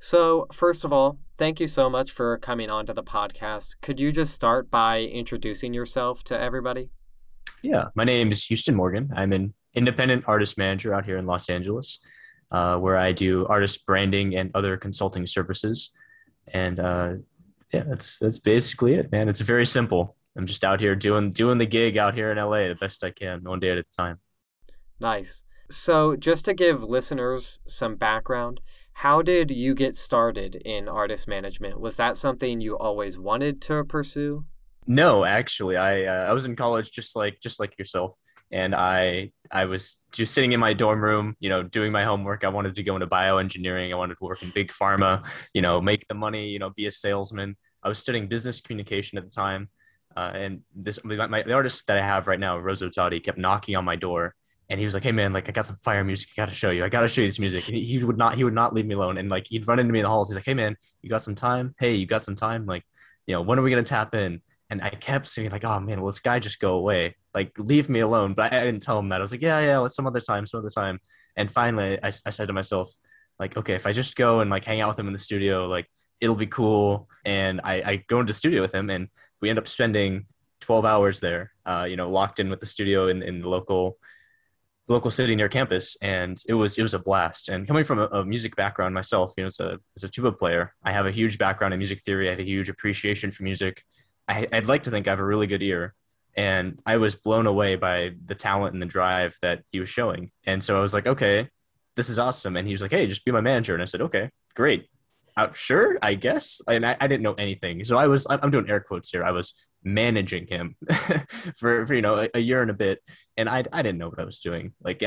So, first of all, thank you so much for coming on to the podcast. Could you just start by introducing yourself to everybody? Yeah, my name is Houston Morgan. I'm an independent artist manager out here in Los Angeles, where I do artist branding and other consulting services. And yeah, that's basically it, man. It's very simple. I'm just out here doing the gig out here in LA the best I can, one day at a time. Nice. So, just to give listeners some background, how did you get started in artist management? Was that something you always wanted to pursue? No, actually, I was in college just like yourself, and I was just sitting in my dorm room, doing my homework. I wanted to go into bioengineering. I wanted to work in big pharma, make the money, be a salesman. I was studying business communication at the time, and the artist that I have right now, Rosa Tati, kept knocking on my door, and he was like, "Hey man, like I got some fire music. I got to show you. I got to show you this music." And he would not leave me alone, and like he'd run into me in the halls. He's like, "Hey man, you got some time? Hey, you got some time? Like, when are we gonna tap in?" And I kept saying like, "Oh man, will this guy just go away? Like, leave me alone." But I didn't tell him that. I was like, "Yeah, yeah, some other time, some other time." And finally, I said to myself, like, "Okay, if I just go and like hang out with him in the studio, like it'll be cool." And I go into the studio with him, and we end up spending 12 hours there, locked in with the studio in the local city near campus, and it was a blast. And coming from a music background myself, as a tuba player, I have a huge background in music theory. I have a huge appreciation for music. I'd like to think I have a really good ear. And I was blown away by the talent and the drive that he was showing. And so I was like, okay, this is awesome. And he was like, hey, just be my manager. And I said, okay, great. Sure, I guess. And I didn't know anything. So I'm doing air quotes here. I was managing him for a year and a bit. And I didn't know what I was doing. Like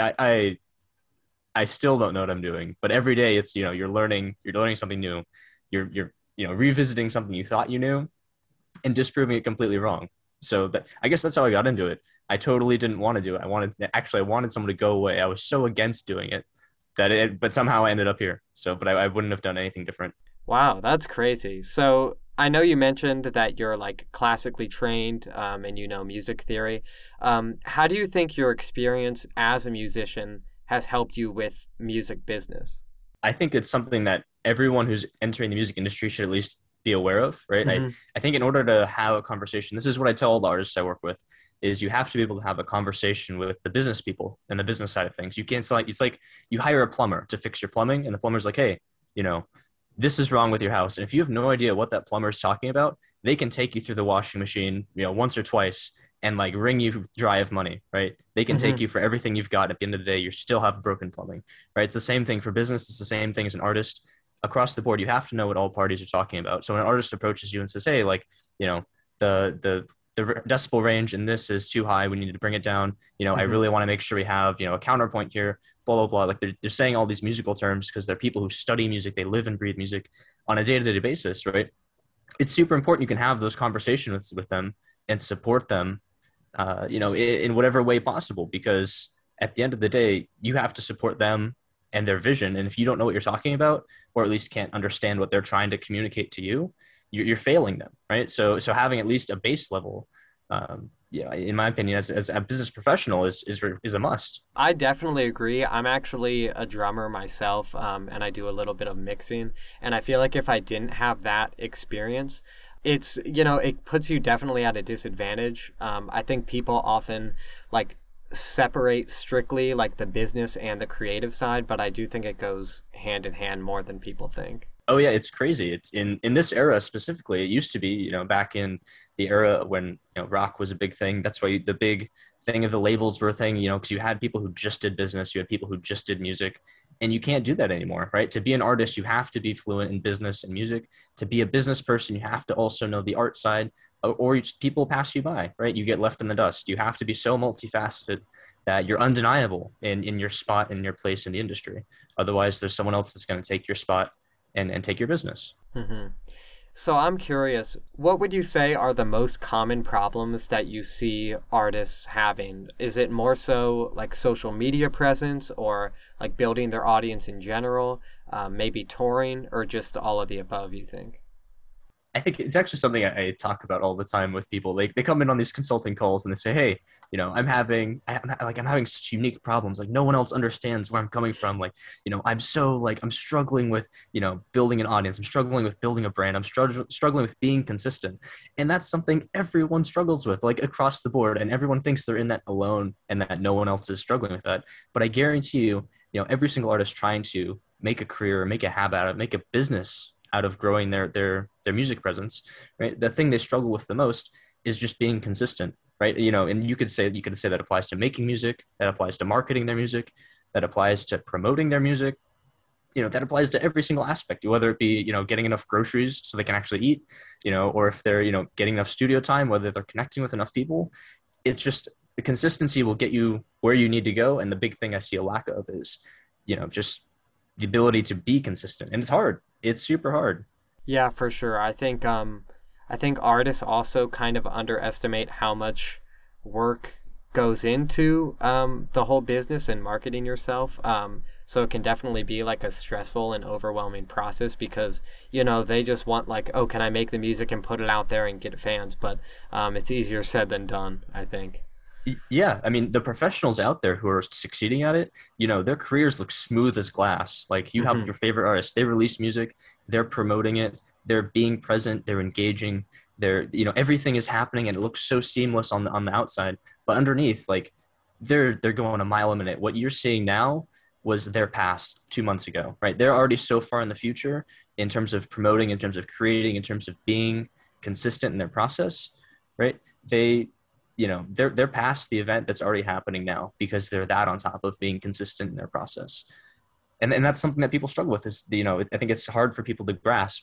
I still don't know what I'm doing. But every day it's, you're learning something new. You're revisiting something you thought you knew and disproving it completely wrong. So I guess that's how I got into it. I totally didn't want to do it. I wanted someone to go away. I was so against doing it but somehow I ended up here. So, but I wouldn't have done anything different. Wow, that's crazy. So, I know you mentioned that you're like classically trained and you know music theory. How do you think your experience as a musician has helped you with music business? I think it's something that everyone who's entering the music industry should at least be aware of, right? I, Hmm. I think in order to have a conversation, this is what I tell all the artists I work with, is you have to be able to have a conversation with the business people and the business side of things. You can't it's like you hire a plumber to fix your plumbing, and the plumber's like, hey, you know, this is wrong with your house. And if you have no idea what that plumber is talking about, they can take you through the washing machine, once or twice and like wring you dry of money, right? They can take Hmm. you for everything you've got. At the end of the day, you still have broken plumbing, right? It's the same thing for business. It's the same thing as an artist. Across the board, you have to know what all parties are talking about. So when an artist approaches you and says, hey, like, the decibel range in this is too high. We need to bring it down. I Hmm. really want to make sure we have, a counterpoint here, blah, blah, blah. Like they're saying all these musical terms because they're people who study music. They live and breathe music on a day-to-day basis, right? It's super important you can have those conversations with them and support them, in whatever way possible, because at the end of the day, you have to support them and their vision. And if you don't know what you're talking about, or at least can't understand what they're trying to communicate to you, you're failing them, right? So having at least a base level, in my opinion, as a business professional is a must. I definitely agree. I'm actually a drummer myself, and I do a little bit of mixing. And I feel like if I didn't have that experience, it puts you definitely at a disadvantage. I think people often like separate strictly like the business and the creative side, but I do think it goes hand in hand more than people think. Oh yeah, it's crazy. It's in this era specifically. It used to be, back in the era when rock was a big thing. That's why the big thing of the labels were a thing. Because you had people who just did business, you had people who just did music, and you can't do that anymore, right? To be an artist, you have to be fluent in business and music. To be a business person, you have to also know the art side, or people pass you by, right? You get left in the dust. You have to be so multifaceted that you're undeniable in your spot and your place in the industry. Otherwise, there's someone else that's going to take your spot and take your business. Hmm. So I'm curious, what would you say are the most common problems that you see artists having? Is it more so like social media presence or like building their audience in general, maybe touring, or just all of the above, you think? I think it's actually something I talk about all the time with people. Like they come in on these consulting calls and they say, "Hey, I'm having such unique problems. Like no one else understands where I'm coming from. Like, I'm struggling with, building an audience. I'm struggling with building a brand. I'm struggling with being consistent." And that's something everyone struggles with, like across the board. And everyone thinks they're in that alone and that no one else is struggling with that. But I guarantee you, every single artist trying to make a career, make a habit out of, make a business out of growing their music presence, right? The thing they struggle with the most is just being consistent, right? And you could say that applies to making music, that applies to marketing their music, that applies to promoting their music. That applies to every single aspect, whether it be, getting enough groceries so they can actually eat, or if they're, getting enough studio time, whether they're connecting with enough people. It's just the consistency will get you where you need to go. And the big thing I see a lack of is, just the ability to be consistent. And it's hard. It's super hard. Yeah, for sure. I think artists also kind of underestimate how much work goes into the whole business and marketing yourself. So it can definitely be like a stressful and overwhelming process because, they just want like, oh, can I make the music and put it out there and get fans? But it's easier said than done, I think. Yeah, I mean, the professionals out there who are succeeding at it, their careers look smooth as glass. Like you have Hmm. your favorite artists, they release music, they're promoting it, they're being present, they're engaging, everything is happening and it looks so seamless on the outside. But underneath, like they're going a mile a minute. What you're seeing now was their past 2 months ago, right? They're already so far in the future in terms of promoting, in terms of creating, in terms of being consistent in their process, right? They're past the event that's already happening now because they're that on top of being consistent in their process. And that's something that people struggle with is, I think it's hard for people to grasp,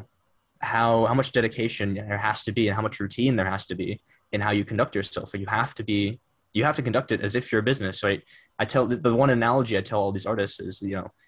how much dedication there has to be and how much routine there has to be in how you conduct yourself. You have to conduct it as if you're a business, right? I tell the one analogy I tell all these artists is,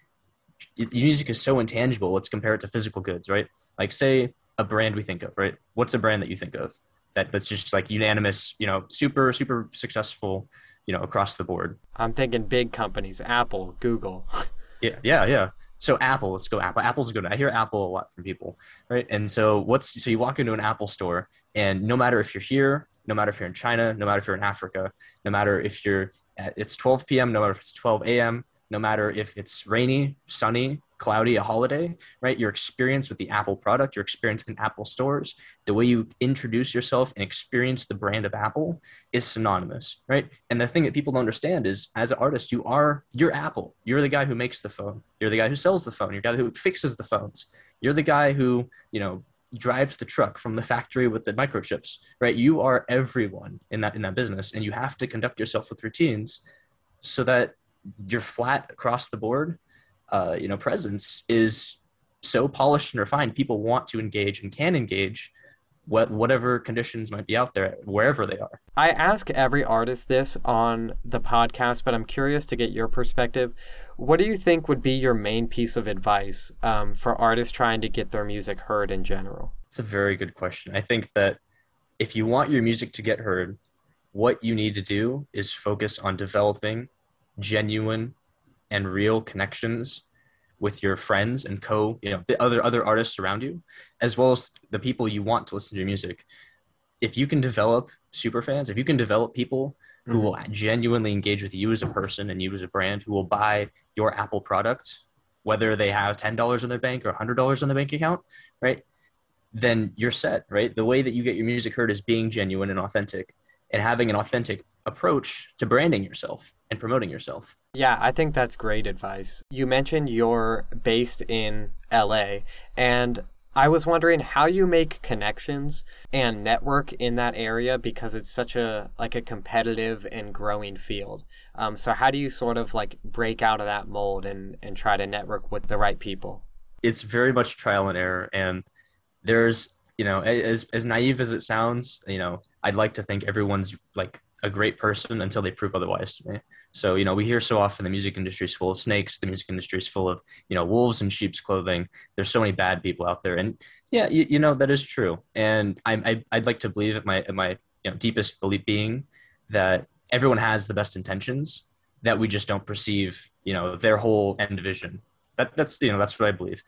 music is so intangible. Let's compare it to physical goods, right? Like say a brand we think of, right? What's a brand that you think of that's just like unanimous, super, super successful, across the board? I'm thinking big companies, Apple, Google. Yeah, yeah, yeah. So Apple, let's go Apple. Apple's good. I hear Apple a lot from people, right? And so you walk into an Apple store, and no matter if you're here, no matter if you're in China, no matter if you're in Africa, no matter if it's 12 p.m., no matter if it's 12 a.m., no matter if it's rainy, sunny, cloudy, a holiday, right? Your experience with the Apple product, your experience in Apple stores, the way you introduce yourself and experience the brand of Apple is synonymous, right? And the thing that people don't understand is as an artist, you're Apple. You're the guy who makes the phone. You're the guy who sells the phone. You're the guy who fixes the phones. You're the guy who, drives the truck from the factory with the microchips, right? You are everyone in that business, and you have to conduct yourself with routines so that your flat across the board, presence is so polished and refined. People want to engage and can engage whatever conditions might be out there, wherever they are. I ask every artist this on the podcast, but I'm curious to get your perspective. What do you think would be your main piece of advice for artists trying to get their music heard in general? It's a very good question. I think that if you want your music to get heard, what you need to do is focus on developing genuine and real connections with your friends and the other artists around you, as well as the people you want to listen to your music. If you can develop super fans, if you can develop people who will genuinely engage with you as a person and you as a brand, who will buy your Apple product, whether they have $10 in their bank or $100 in their bank account, right? Then you're set, right? The way that you get your music heard is being genuine and authentic and having an authentic approach to branding yourself and promoting yourself. Yeah, I think that's great advice. You mentioned you're based in LA, and I was wondering how you make connections and network in that area because it's such a competitive and growing field. So how do you sort of like break out of that mold and try to network with the right people? It's very much trial and error, and there's, as naive as it sounds, I'd like to think everyone's like a great person until they prove otherwise to me. So, we hear so often the music industry is full of snakes. The music industry is full of, wolves in sheep's clothing. There's so many bad people out there. And yeah, that is true. And I'd like to believe at my deepest belief being that everyone has the best intentions, that we just don't perceive, their whole end vision. That's what I believe.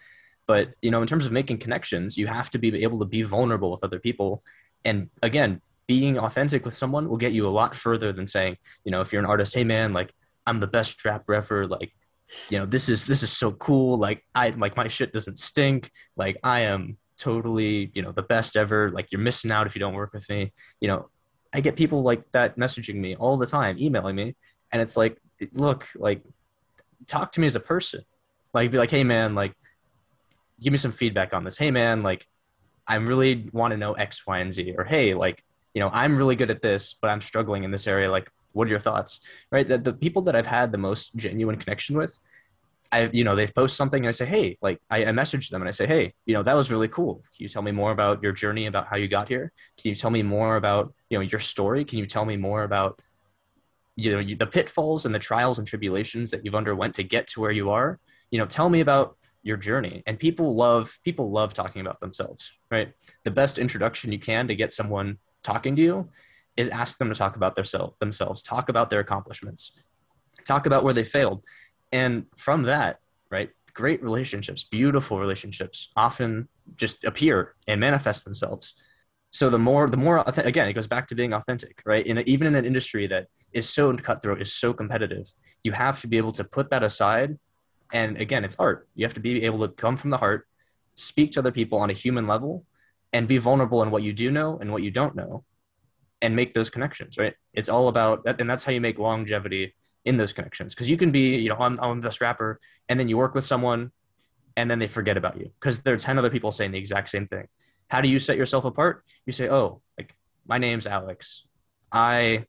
But, in terms of making connections, you have to be able to be vulnerable with other people. And again, being authentic with someone will get you a lot further than saying, if you're an artist, hey man, like I'm the best rapper ever, like, this is so cool. Like I like my shit doesn't stink. Like I am totally, the best ever. Like you're missing out if you don't work with me. You know, I get people like that messaging me all the time, emailing me, and it's like, look, like talk to me as a person. Like be like, hey man, like give me some feedback on this. Hey man, like I really want to know X, Y, and Z. Or hey, like, I'm really good at this, but I'm struggling in this area. Like, what are your thoughts? Right? The people that I've had the most genuine connection with, they've post something and I say, hey, like I message them and I say, hey, that was really cool. Can you tell me more about your journey, about how you got here? Can you tell me more about, your story? Can you tell me more about, the pitfalls and the trials and tribulations that you've underwent to get to where you are? Tell me about your journey. And people love talking about themselves, right? The best introduction you can to get someone talking to you is ask them to talk about themselves, talk about their accomplishments, talk about where they failed. And from that, right, great relationships, beautiful relationships often just appear and manifest themselves. So again, it goes back to being authentic, right? Even in an industry that is so cutthroat, is so competitive, you have to be able to put that aside. And again, it's art. You have to be able to come from the heart, speak to other people on a human level, and be vulnerable in what you do know and what you don't know, and make those connections, right? It's all about that. And that's how you make longevity in those connections. Because you can be, I'm the best rapper, and then you work with someone and then they forget about you because there are 10 other people saying the exact same thing. How do you set yourself apart? You say, oh, like my name's Alex. I,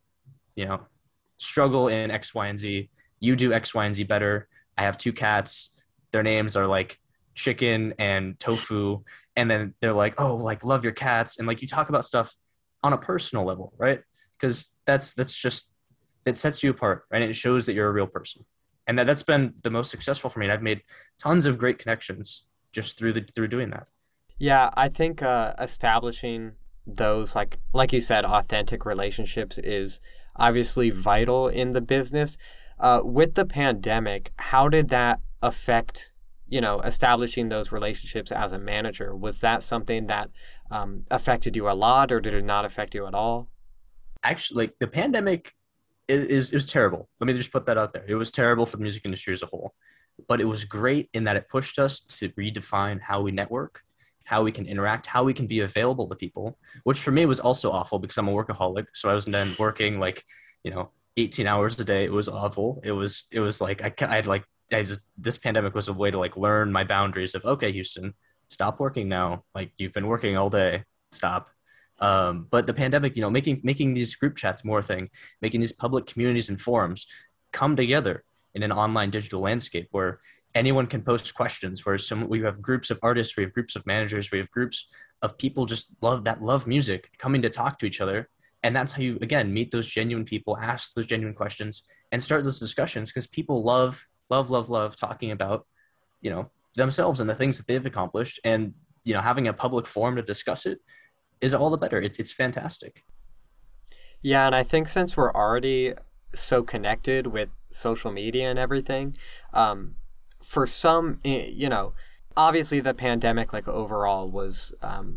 struggle in X, Y, and Z. You do X, Y, and Z better. I have 2 cats. Their names are like chicken and tofu. And then they're like, oh, like love your cats. And like you talk about stuff on a personal level, right? Because that's just, it sets you apart, right? And it shows that you're a real person. And that's been the most successful for me. And I've made tons of great connections just through doing that. Yeah, I think establishing those like you said, authentic relationships is obviously vital in the business. With the pandemic, how did that affect, establishing those relationships as a manager? Was that something that affected you a lot, or did it not affect you at all? Actually, like the pandemic is was terrible. Let me just put that out there. It was terrible for the music industry as a whole, but it was great in that it pushed us to redefine how we network, how we can interact, how we can be available to people, which for me was also awful because I'm a workaholic. So I was then working like, 18 hours a day. It was awful. It was like, this pandemic was a way to like learn my boundaries of, okay, Houston, stop working now. Like you've been working all day, stop. But the pandemic, making these group chats more a thing, making these public communities and forums come together in an online digital landscape where anyone can post questions, where we have groups of artists, we have groups of managers, we have groups of people just love music coming to talk to each other. And that's how you, again, meet those genuine people, ask those genuine questions and start those discussions, because people love talking about, themselves and the things that they've accomplished. And, having a public forum to discuss it is all the better. It's fantastic. Yeah, and I think since we're already so connected with social media and everything, for some, obviously the pandemic, like overall, was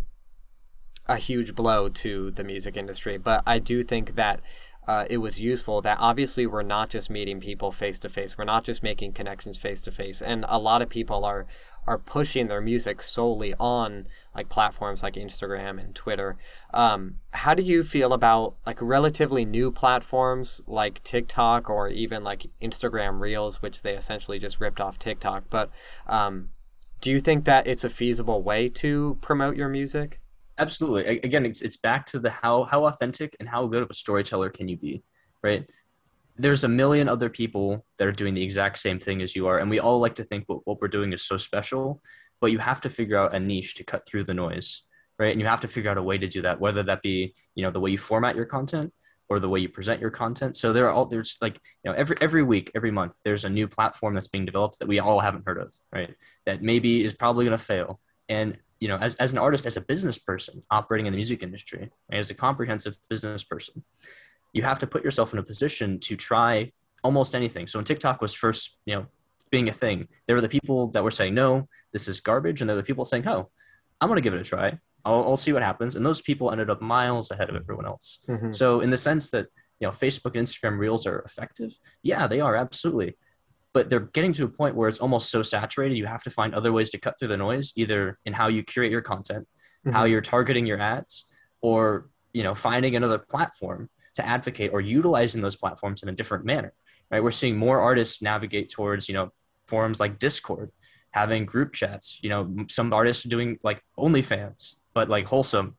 a huge blow to the music industry. But I do think that it was useful that obviously we're not just meeting people face to face. We're not just making connections face to face. And a lot of people are pushing their music solely on like platforms like Instagram and Twitter. How do you feel about like relatively new platforms like TikTok or even like Instagram Reels, which they essentially just ripped off TikTok? But do you think that it's a feasible way to promote your music? Absolutely. Again, it's back to the how authentic and how good of a storyteller can you be, right? There's a million other people that are doing the exact same thing as you are, and we all like to think what we're doing is so special, but you have to figure out a niche to cut through the noise, right? And you have to figure out a way to do that, whether that be, the way you format your content or the way you present your content. So there's like, every week, every month, there's a new platform that's being developed that we all haven't heard of, right? That maybe is probably going to fail. And as an artist, as a business person operating in the music industry, right, as a comprehensive business person, you have to put yourself in a position to try almost anything. So when TikTok was first, being a thing. There were the people that were saying, no, this is garbage. And there were the people saying, oh, I'm going to give it a try. I'll see what happens. And those people ended up miles ahead of everyone else. Hmm. So in the sense that, Facebook and Instagram Reels are effective, yeah, they are absolutely. But they're getting to a point where it's almost so saturated, you have to find other ways to cut through the noise, either in how you curate your content, how Hmm. you're targeting your ads, or, finding another platform to advocate or utilizing those platforms in a different manner, right? We're seeing more artists navigate towards, forums like Discord, having group chats, some artists doing like OnlyFans, but like wholesome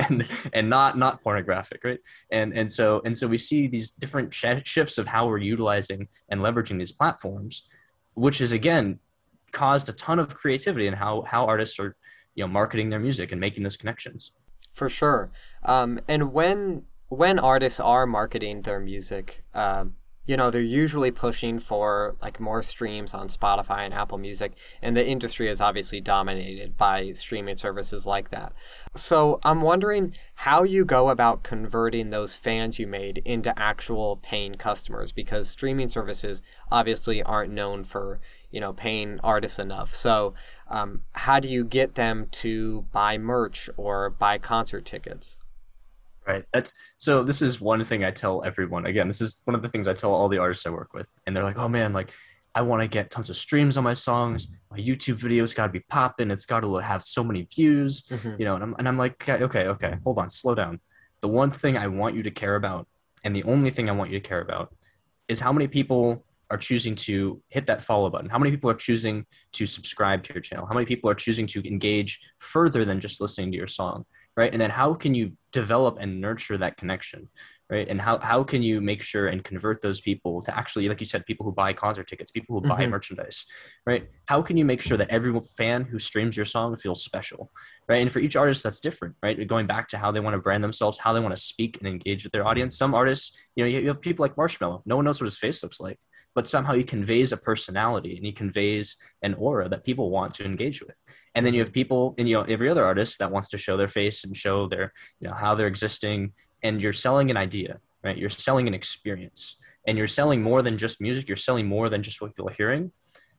and not pornographic, right? And so we see these different shifts of how we're utilizing and leveraging these platforms, which is again caused a ton of creativity in how artists are marketing their music and making those connections. For sure. And when artists are marketing their music, they're usually pushing for like more streams on Spotify and Apple Music, and the industry is obviously dominated by streaming services like that. So I'm wondering how you go about converting those fans you made into actual paying customers, because streaming services obviously aren't known for, paying artists enough. So how do you get them to buy merch or buy concert tickets? Right. This is one thing I tell everyone. Again, this is one of the things I tell all the artists I work with. And they're like, oh man, like I want to get tons of streams on my songs. My YouTube videos got to be popping. It's got to have so many views, Hmm. and I'm like, okay, hold on, slow down. The one thing I want you to care about, and the only thing I want you to care about, is how many people are choosing to hit that follow button. How many people are choosing to subscribe to your channel? How many people are choosing to engage further than just listening to your song? Right. And then how can you develop and nurture that connection? Right. And how can you make sure and convert those people to actually, like you said, people who buy concert tickets, people who buy Hmm. merchandise, right? How can you make sure that every fan who streams your song feels special, right? And for each artist, that's different, right? Going back to how they want to brand themselves, how they want to speak and engage with their audience. Some artists, you have people like Marshmello. No one knows what his face looks like, but somehow he conveys a personality and he conveys an aura that people want to engage with. And then you Hmm. have people, and every other artist that wants to show their face and show their, how they're existing. And you're selling an idea, right? You're selling an experience, and you're selling more than just music. You're selling more than just what people are hearing.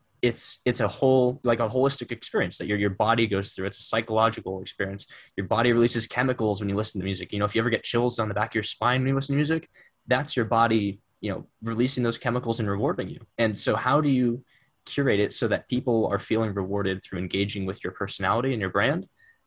It's a whole, like a holistic experience that your body goes through. It's a psychological experience. Your body releases chemicals when you listen to music. If you ever get chills down the back of your spine when you listen to music, that's your body, releasing those chemicals and rewarding you. And so how do you curate it so that people are feeling rewarded through engaging with your personality and your brand?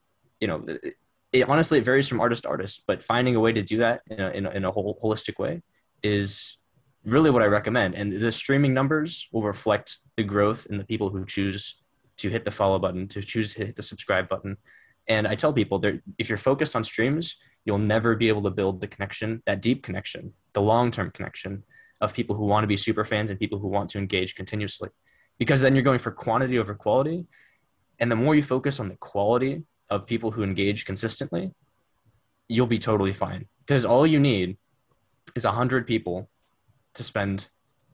Honestly, it varies from artist to artist, but finding a way to do that in a whole holistic way is really what I recommend. And the streaming numbers will reflect the growth in the people who choose to hit the follow button, to choose to hit the subscribe button. And I tell people that if you're focused on streams, you'll never be able to build the connection, that deep connection, the long-term connection of people who want to be super fans and people who want to engage continuously. Because then you're going for quantity over quality. And the more you focus on the quality of people who engage consistently, you'll be totally fine. Because all you need is 100 people to spend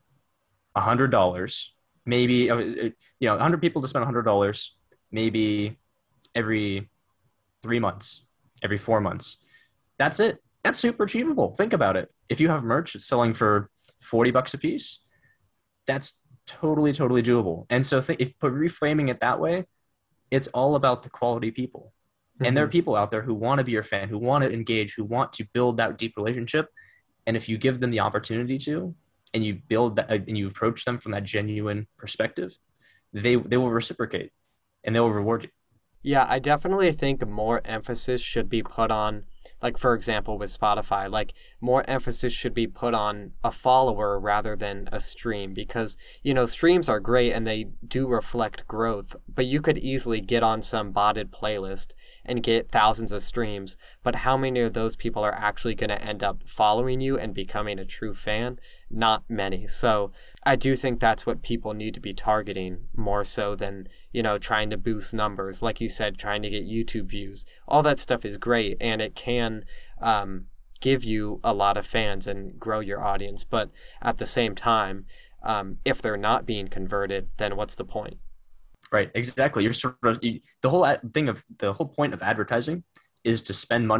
$100, maybe 100 people to spend $100, maybe every 3 months, every 4 months. That's it. That's super achievable. Think about it. If you have merch that's selling for $40 a piece, that's totally doable. And so if reframing it that way, it's all about the quality people. And there are Hmm. people out there who want to be your fan, who want to engage, who want to build that deep relationship. And if you give them the opportunity to, and you build that, and you approach them from that genuine perspective, they will reciprocate and they will reward you. Yeah, I definitely think more emphasis should be put on, like, for example, with Spotify, like, more emphasis should be put on a follower rather than a stream, because, streams are great and they do reflect growth, but you could easily get on some botted playlist and get thousands of streams, but how many of those people are actually going to end up following you and becoming a true fan? Not many. So I do think that's what people need to be targeting more so than, trying to boost numbers. Like you said, trying to get YouTube views. All that stuff is great and it can give you a lot of fans and grow your audience. But at the same time, if they're not being converted, then what's the point? Right, exactly. You're sort of the whole point of advertising is to spend money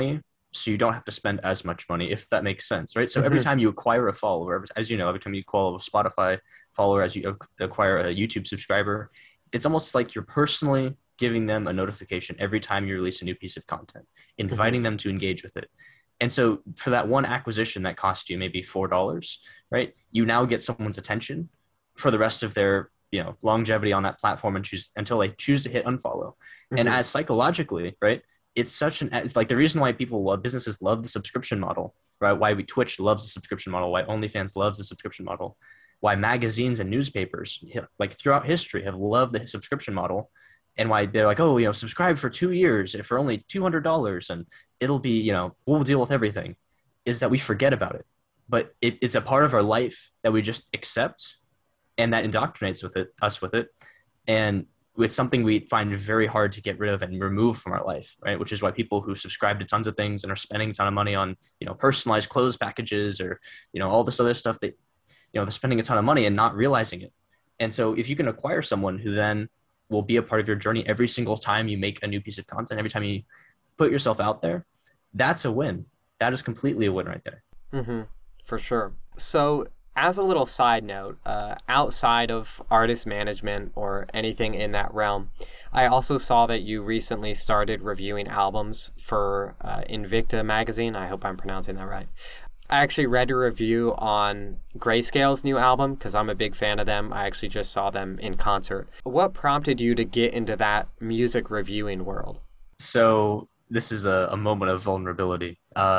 so you don't have to spend as much money, if that makes sense, right? So every Hmm. time you acquire a follower, as you know, every time you acquire a Spotify follower, as you acquire a YouTube subscriber, it's almost like you're personally giving them a notification every time you release a new piece of content, Hmm. inviting them to engage with it. And so for that one acquisition that cost you maybe $4, right? You now get someone's attention for the rest of their, longevity on that platform and choose until they choose to hit unfollow. And Hmm. as psychologically, right? It's like the reason why businesses love the subscription model, right? Why Twitch loves the subscription model, why OnlyFans loves the subscription model, why magazines and newspapers like throughout history have loved the subscription model, and why they're like, oh, subscribe for 2 years for only $200 and it'll be, we'll deal with everything, is that we forget about it. But it's a part of our life that we just accept, and that indoctrinates us with it. And it's something we find very hard to get rid of and remove from our life, right? Which is why people who subscribe to tons of things and are spending a ton of money on, personalized clothes packages or, all this other stuff that, they're spending a ton of money and not realizing it. And so if you can acquire someone who then will be a part of your journey every single time you make a new piece of content, every time you put yourself out there, that's a win. That is completely a win right there. Hmm. For sure. So, as a little side note, outside of artist management or anything in that realm, I also saw that you recently started reviewing albums for Invicta magazine. I hope I'm pronouncing that right. I actually read a review on Grayscale's new album because I'm a big fan of them. I actually just saw them in concert. What prompted you to get into that music reviewing world? So this is a moment of vulnerability.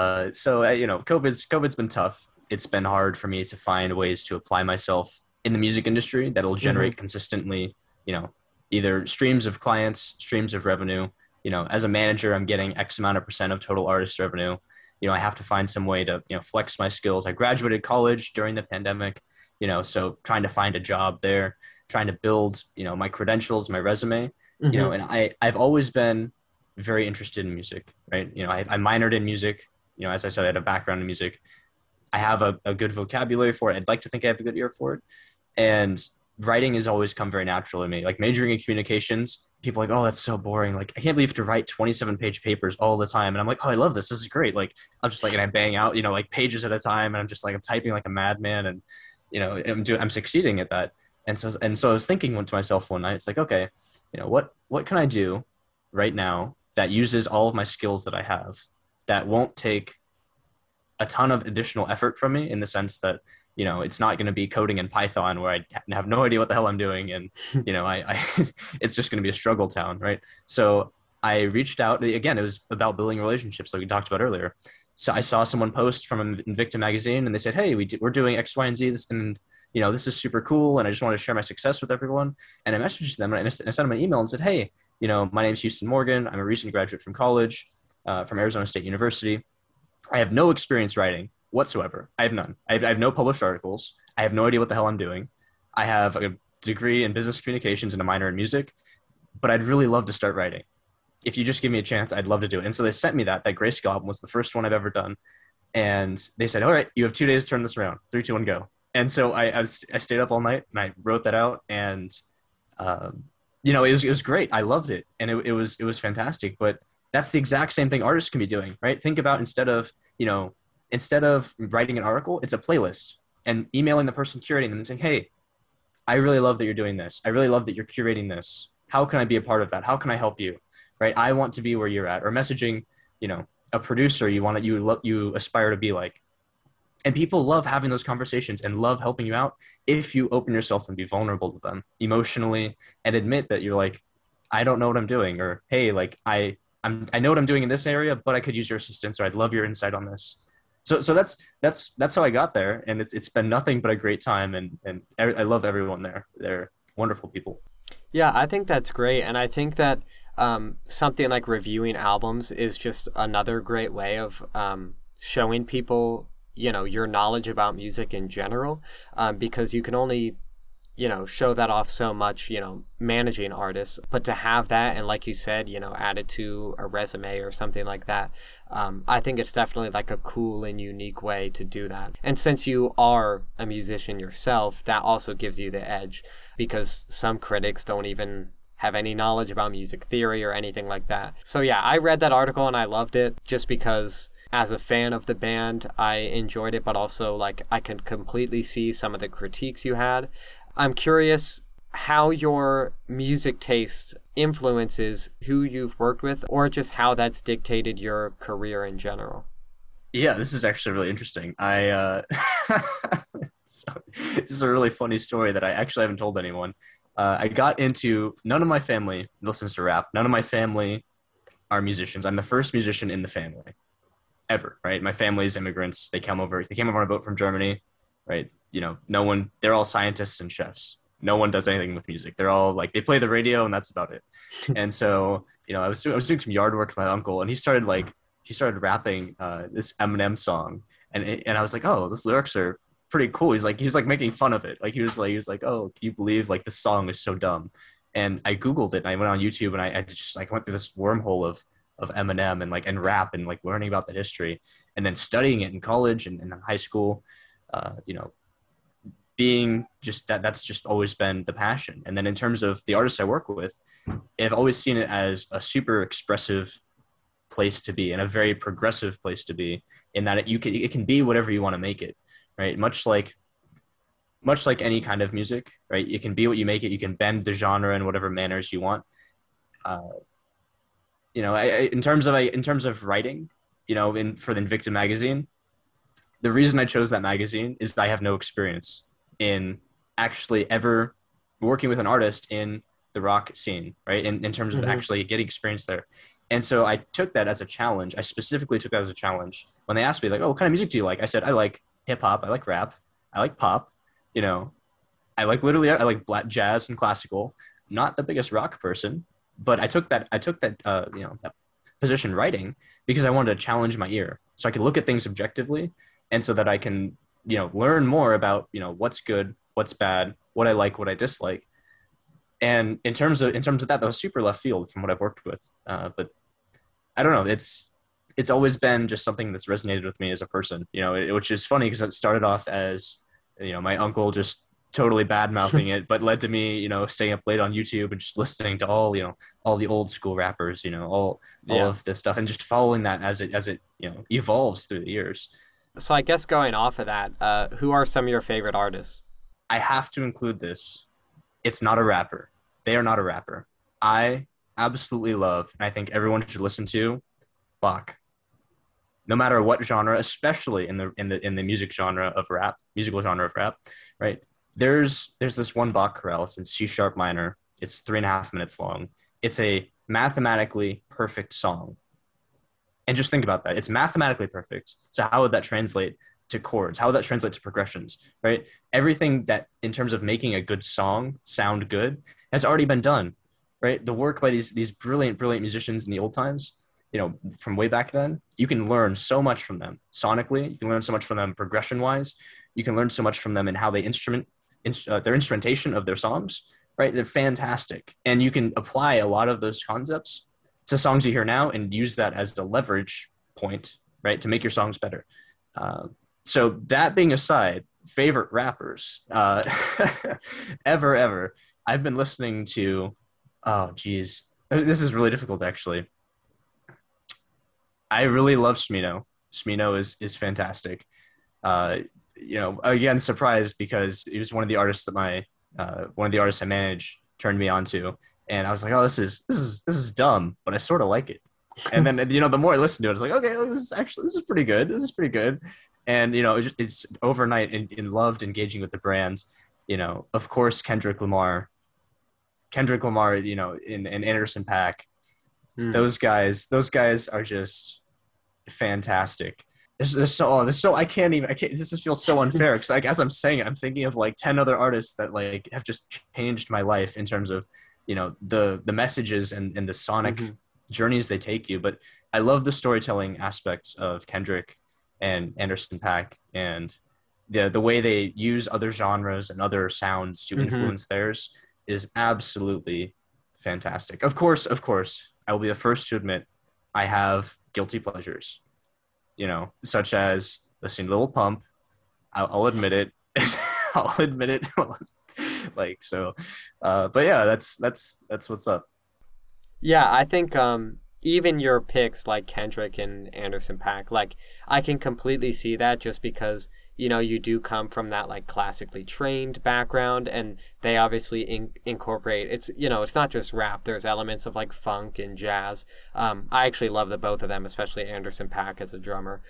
COVID's been tough. It's been hard for me to find ways to apply myself in the music industry that'll Mm-hmm. generate consistently, you know, either streams of clients, streams of revenue. As a manager, I'm getting X amount of percent of total artist revenue. I have to find some way to, flex my skills. I graduated college during the pandemic, so trying to find a job there, trying to build, my credentials, my resume, Mm-hmm. and I've always been very interested in music, right? I minored in music. As I said, I had a background in music. I have a good vocabulary for it. I'd like to think I have a good ear for it. And writing has always come very natural to me. Like majoring in communications, people are like, oh, that's so boring. Like, I can't believe you have to write 27-page papers all the time. And I'm like, oh, I love this. This is great. Like, I'm just like, and I bang out, like pages at a time. And I'm just like, I'm typing like a madman. And, I'm succeeding at that. And so I was thinking to myself one night, it's like, okay, what can I do right now that uses all of my skills that I have that won't take a ton of additional effort from me, in the sense that it's not going to be coding in Python where I have no idea what the hell I'm doing, and I it's just going to be a struggle town, right? So I reached out again. It was about building relationships, like we talked about earlier. So I saw someone post from Invicta magazine, and they said, "Hey, we're doing X, Y, and Z. This, and this is super cool, and I just want to share my success with everyone." And I messaged them, and I sent them an email and said, "Hey, my name's Houston Morgan. I'm a recent graduate from college, from Arizona State University. I have no experience writing whatsoever. I have none. I have no published articles. I have no idea what the hell I'm doing. I have a degree in business communications and a minor in music, but I'd really love to start writing. If you just give me a chance, I'd love to do it." And so they sent me that Grayscale album was the first one I've ever done. And they said, all right, you have 2 days to turn this around. 3, 2, 1, go. And so I stayed up all night and I wrote that out. And, it was great. I loved it. And it was fantastic. But that's the exact same thing artists can be doing, right? Think about, instead of writing an article, it's a playlist, and emailing the person curating them and saying, hey, I really love that you're doing this. I really love that you're curating this. How can I be a part of that? How can I help you? Right? I want to be where you're at. Or messaging, a producer you aspire to be like. And people love having those conversations and love helping you out if you open yourself and be vulnerable to them emotionally and admit that you're like, I don't know what I'm doing, or hey, like I know what I'm doing in this area, but I could use your assistance, or I'd love your insight on this. So that's how I got there, and it's been nothing but a great time, and I love everyone there. They're wonderful people. Yeah, I think that's great. And I think that something like reviewing albums is just another great way of showing people, your knowledge about music in general, because you can only show that off so much, managing artists. But to have that and, like you said, add it to a resume or something like that, I think it's definitely like a cool and unique way to do that. And since you are a musician yourself, that also gives you the edge, because some critics don't even have any knowledge about music theory or anything like that. So yeah, I read that article and I loved it just because as a fan of the band, I enjoyed it, but also like I could completely see some of the critiques you had. I'm curious how your music taste influences who you've worked with, or just how that's dictated your career in general. Yeah, this is actually really interesting. So, this is a really funny story that I actually haven't told anyone. I got into none of my family listens to rap. None of my family are musicians. I'm the first musician in the family ever, right? My family is immigrants. They come over. They came over on a boat from Germany, right? No one. They're all scientists and chefs. No one does anything with music. They're all like they play the radio and that's about it. And so, I was doing some yard work with my uncle, and he started rapping this Eminem song, and I was like, oh, those lyrics are pretty cool. He was like making fun of it. Like he was like, oh, can you believe like the song is so dumb? And I Googled it and I went on YouTube and I just like went through this wormhole of Eminem and like and rap and like learning about the history and then studying it in college and in high school. Uh, you know, being just that's just always been the passion. And then in terms of the artists I work with, I've always seen it as a super expressive place to be and a very progressive place to be in that it can be whatever you want to make it, right? Much like any kind of music, right? It can be what you make it. You can bend the genre in whatever manners you want. Uh, in terms of writing, in for the Invicta magazine, the reason I chose that magazine is that I have no experience in actually ever working with an artist in the rock scene, right? In terms of Hmm. actually getting experience there. And so I took that as a challenge. I specifically took that as a challenge. When they asked me, like, oh, what kind of music do you like? I said, I like hip hop, I like rap, I like pop, you know, I like black jazz and classical. Not the biggest rock person, but I took that position writing because I wanted to challenge my ear. So I could look at things objectively and so that I can, learn more about, what's good, what's bad, what I like, what I dislike. And in terms of that was super left field from what I've worked with. But I don't know. It's always been just something that's resonated with me as a person. Which is funny because it started off as my uncle just totally bad mouthing it, but led to me staying up late on YouTube and just listening to all the old school rappers. All Yeah. of this stuff and just following that as it evolves through the years. So I guess going off of that, who are some of your favorite artists? I have to include this. It's not a rapper. They are not a rapper. I absolutely love, and I think everyone should listen to Bach. No matter what genre, especially in the musical genre of rap, right? There's this one Bach chorale. It's in C sharp minor. It's 3.5 minutes long. It's a mathematically perfect song. And just think about that. It's mathematically perfect. So how would that translate to chords? How would that translate to progressions, right? Everything that in terms of making a good song sound good has already been done, right? The work by these brilliant, brilliant musicians in the old times, from way back then, you can learn so much from them sonically. You can learn so much from them progression wise. You can learn so much from them in how they their instrumentation of their songs, right? They're fantastic. And you can apply a lot of those concepts to songs you hear now and use that as the leverage point, right, to make your songs better. Uh, so that being aside, favorite rappers ever. I've been listening to, oh geez, this is really difficult actually. I really love Smino. Smino is fantastic. Uh, again, surprised because he was one of the artists I manage turned me on to, and I was like, oh, this is dumb, but I sort of like it. And then the more I listened to it, I was like, okay, this is pretty good. This is pretty good. And it's overnight in loved engaging with the brand. Of course, Kendrick Lamar, in Anderson Pack, Hmm. those guys are just fantastic. This just feels so unfair because like as I'm saying it, I'm thinking of like 10 other artists that like have just changed my life in terms of the messages and the sonic Hmm. journeys they take you. But I love the storytelling aspects of Kendrick and Anderson Paak and the way they use other genres and other sounds to Hmm. influence theirs is absolutely fantastic. Of course, I will be the first to admit I have guilty pleasures, such as listening to Lil Pump. I'll admit it. I'll admit it. Like so, but yeah, that's what's up. Yeah, I think even your picks like Kendrick and Anderson .Paak, like I can completely see that just because you do come from that like classically trained background, and they obviously incorporate it's not just rap. There's elements of like funk and jazz. I actually love the both of them, especially Anderson .Paak as a drummer.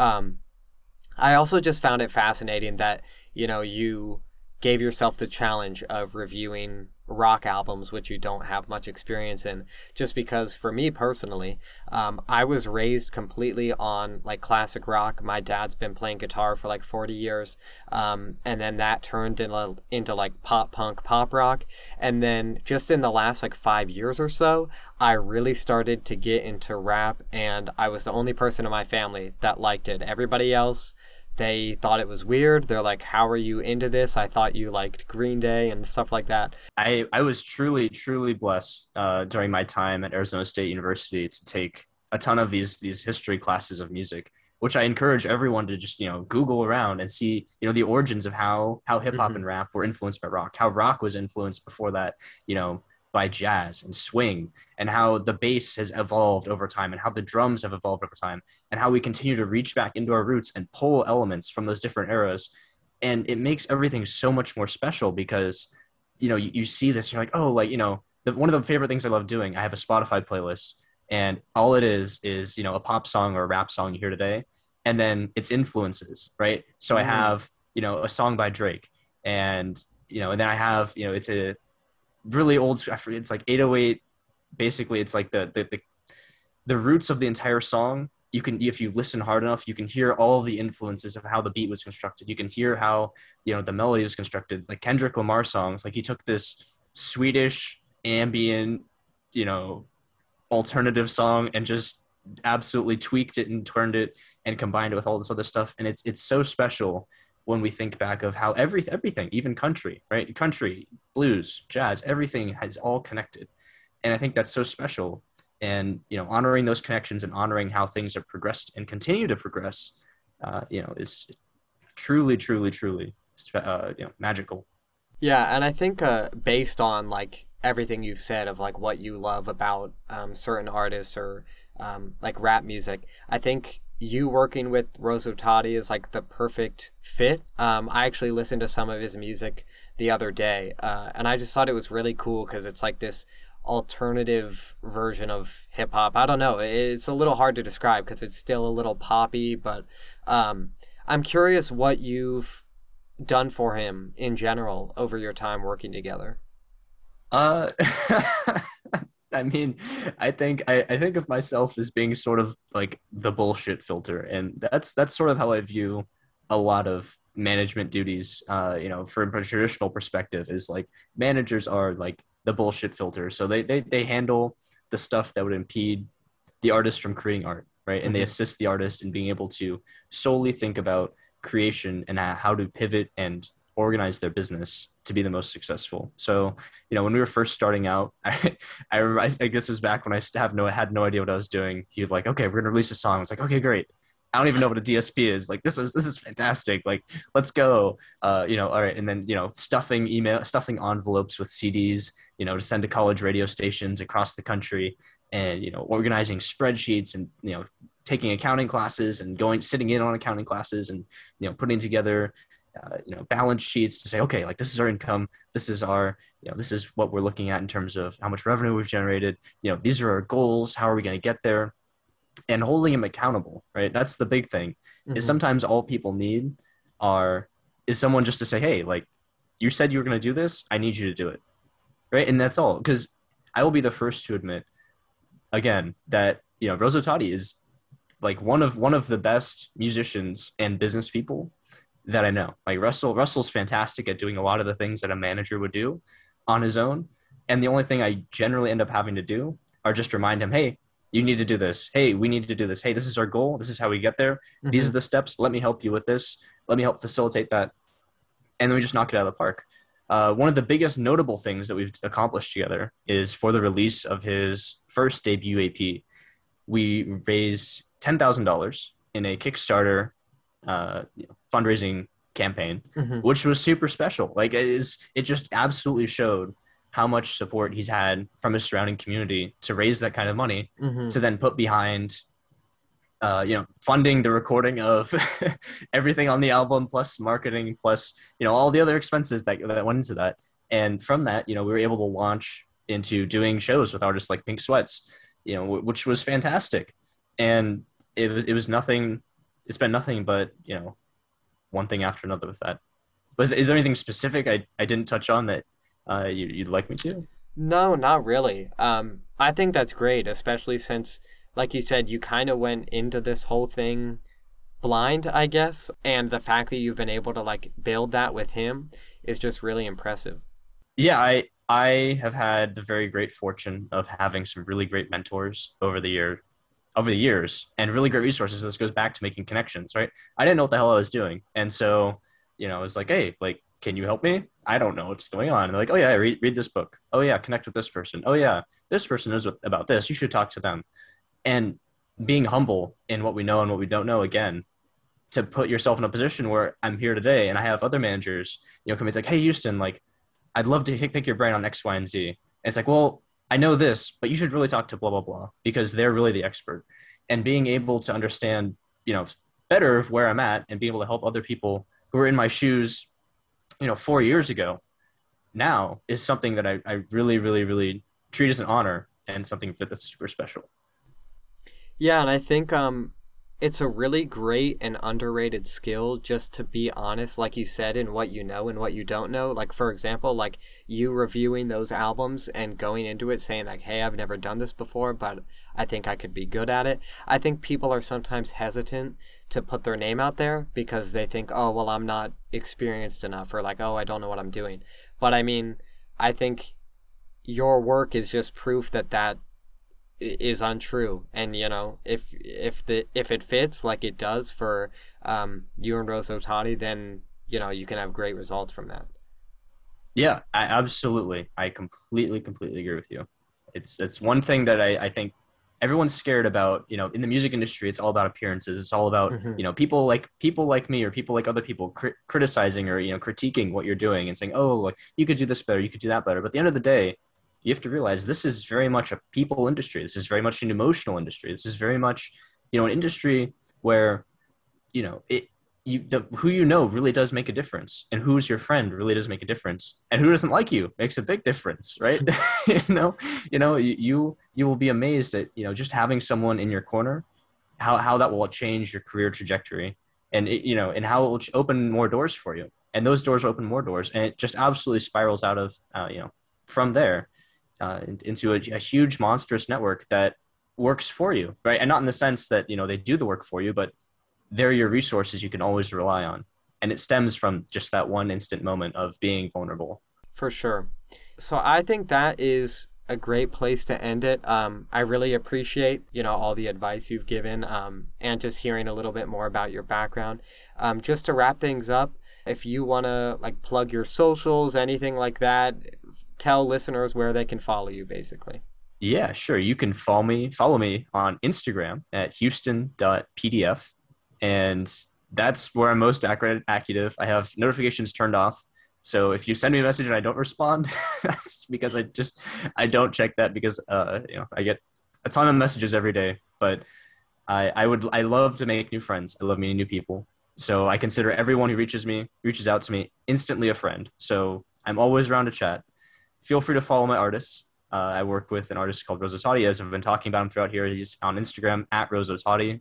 I also just found it fascinating that you gave yourself the challenge of reviewing rock albums, which you don't have much experience in, just because for me personally, I was raised completely on like classic rock. My dad's been playing guitar for like 40 years, and then that turned into like pop punk, pop rock, and then just in the last like 5 years or so, I really started to get into rap, and I was the only person in my family that liked it. Everybody else, they thought it was weird. They're like, how are you into this? I thought you liked Green Day and stuff like that. I was truly, truly blessed during my time at Arizona State University to take a ton of these history classes of music, which I encourage everyone to just, Google around and see, the origins of how hip hop Hmm. and rap were influenced by rock, how rock was influenced before that, by jazz and swing, and how the bass has evolved over time and how the drums have evolved over time, and how we continue to reach back into our roots and pull elements from those different eras. And it makes everything so much more special because you see this, you're like, oh, like, one of the favorite things I love doing, I have a Spotify playlist, and all it is a pop song or a rap song you hear today, and then its influences, right? So I Mm. have a song by Drake, and and then I have it's a really old, I forget, it's like 808. Basically it's like the roots of the entire song. You can, if you listen hard enough, you can hear all of the influences of how the beat was constructed. You can hear how the melody was constructed. Like Kendrick Lamar songs, like he took this Swedish ambient, you know alternative song and just absolutely tweaked it and turned it and combined it with all this other stuff. And it's so special when we think back of how everything, even country, right? Country, blues, jazz, everything has all connected. And I think that's so special. And honoring those connections and honoring how things have progressed and continue to progress, is truly, truly, truly, magical. Yeah, and I think based on like everything you've said of like what you love about certain artists or like rap music, I think you working with Rosa Tati is like the perfect fit. I actually listened to some of his music the other day, and I just thought it was really cool because it's like this alternative version of hip hop. I don't know, it's a little hard to describe because it's still a little poppy, but I'm curious what you've done for him in general over your time working together? Uh, I mean, I think of myself as being sort of like the bullshit filter, and that's sort of how I view a lot of management duties. From a traditional perspective, is like managers are like the bullshit filter, so they handle the stuff that would impede the artist from creating art, right? And they Hmm. assist the artist in being able to solely think about creation and how to pivot and organize their business to be the most successful. So, when we were first starting out, I remember, I guess it was back when had no idea what I was doing. He was like, okay, we're going to release a song. I was like, okay, great. I don't even know what a DSP is. Like, this is fantastic. Like, let's go. All right. And then, stuffing envelopes with CDs, to send to college radio stations across the country, and, organizing spreadsheets, and, taking accounting classes and sitting in on accounting classes, and, putting together balance sheets to say, okay, like this is our income, this is our, this is what we're looking at in terms of how much revenue we've generated. These are our goals. How are we going to get there? And holding them accountable, right? That's the big thing. Is Hmm. sometimes all people need are is someone just to say, hey, like you said you were going to do this, I need you to do it, right? And that's all. Because I will be the first to admit, again, that Rosa Tati is like one of the best musicians and business people that I know. Like Russell's fantastic at doing a lot of the things that a manager would do on his own. And the only thing I generally end up having to do are just remind him, hey, you need to do this. Hey, we need to do this. Hey, this is our goal. This is how we get there. These are Hmm. the steps. Let me help you with this. Let me help facilitate that. And then we just knock it out of the park. One of the biggest notable things that we've accomplished together is for the release of his first debut AP. We raised $10,000 in a Kickstarter fundraising campaign, Hmm. which was super special. Like it just absolutely showed. how much support he's had from his surrounding community to raise that kind of money Mm-hmm. to then put behind funding the recording of everything on the album, plus marketing, plus, all the other expenses that went into that. And from that, we were able to launch into doing shows with artists like Pink Sweats, which was fantastic. And it was nothing, it's been nothing but, one thing after another with that. But is there anything specific I didn't touch on that you'd like me to? No, not really. I think that's great, especially since, like you said, you kind of went into this whole thing blind, I guess, and the fact that you've been able to like build that with him is just really impressive. Yeah, I have had the very great fortune of having some really great mentors over the years, and really great resources. This goes back to making connections, right? I didn't know what the hell I was doing. And so, I was like, hey, like, can you help me? I don't know what's going on. And they're like, oh yeah, read this book. Oh yeah, connect with this person. Oh yeah, this person knows about this. You should talk to them. And being humble in what we know and what we don't know, again, to put yourself in a position where I'm here today and I have other managers, come in, like, hey, Houston, like, I'd love to pick your brain on X, Y, and Z. And it's like, well, I know this, but you should really talk to blah, blah, blah, because they're really the expert. And being able to understand, better where I'm at and being able to help other people who are in my shoes, 4 years ago now is something that I really, really, really treat as an honor and something that's super special. Yeah, and I think it's a really great and underrated skill just to be honest, like you said, in what you know and what you don't know. Like, for example, like you reviewing those albums and going into it saying like, hey, I've never done this before, but I think I could be good at it. I think people are sometimes hesitant to put their name out there because they think, oh, well, I'm not experienced enough, or like, oh, I don't know what I'm doing. But I mean, I think your work is just proof that is untrue. And if it fits like it does for you and Rose Otati, then you can have great results from that. Yeah, I completely agree with you. It's one thing that I think everyone's scared about. In the music industry, it's all about appearances. It's all about, Hmm. people like me or people like other people criticizing or, critiquing what you're doing and saying, oh, like, you could do this better, you could do that better. But at the end of the day, you have to realize this is very much a people industry. This is very much an emotional industry. This is very much, an industry where, it who really does make a difference, and who's your friend really does make a difference, and who doesn't like you makes a big difference, right? You will be amazed at, just having someone in your corner, how that will change your career trajectory, and and how it will open more doors for you, and those doors open more doors, and it just absolutely spirals out of from there into a huge monstrous network that works for you, right? And not in the sense that they do the work for you, but they're your resources you can always rely on. And it stems from just that one instant moment of being vulnerable. For sure. So I think that is a great place to end it. I really appreciate, all the advice you've given, and just hearing a little bit more about your background. Just to wrap things up, if you want to like plug your socials, anything like that, tell listeners where they can follow you, basically. Yeah, sure. You can follow me on Instagram at houston.pdf. And that's where I'm most active. I have notifications turned off. So if you send me a message and I don't respond, that's because I don't check that, because I get a ton of messages every day. But I love to make new friends. I love meeting new people. So I consider everyone who reaches out to me, instantly a friend. So I'm always around to chat. Feel free to follow my artists. I work with an artist called Rose Otati, as I've been talking about him throughout here. He's on Instagram at Rose Otati,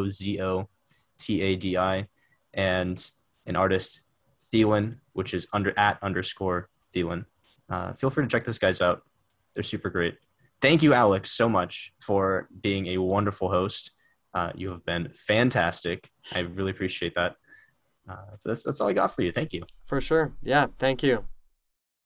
ROZOTADI, and an artist, Thielen, which is @_ Thielen. Feel free to check those guys out. They're super great. Thank you, Alex, so much for being a wonderful host. You have been fantastic. I really appreciate that. That's all I got for you. Thank you. For sure. Yeah. Thank you.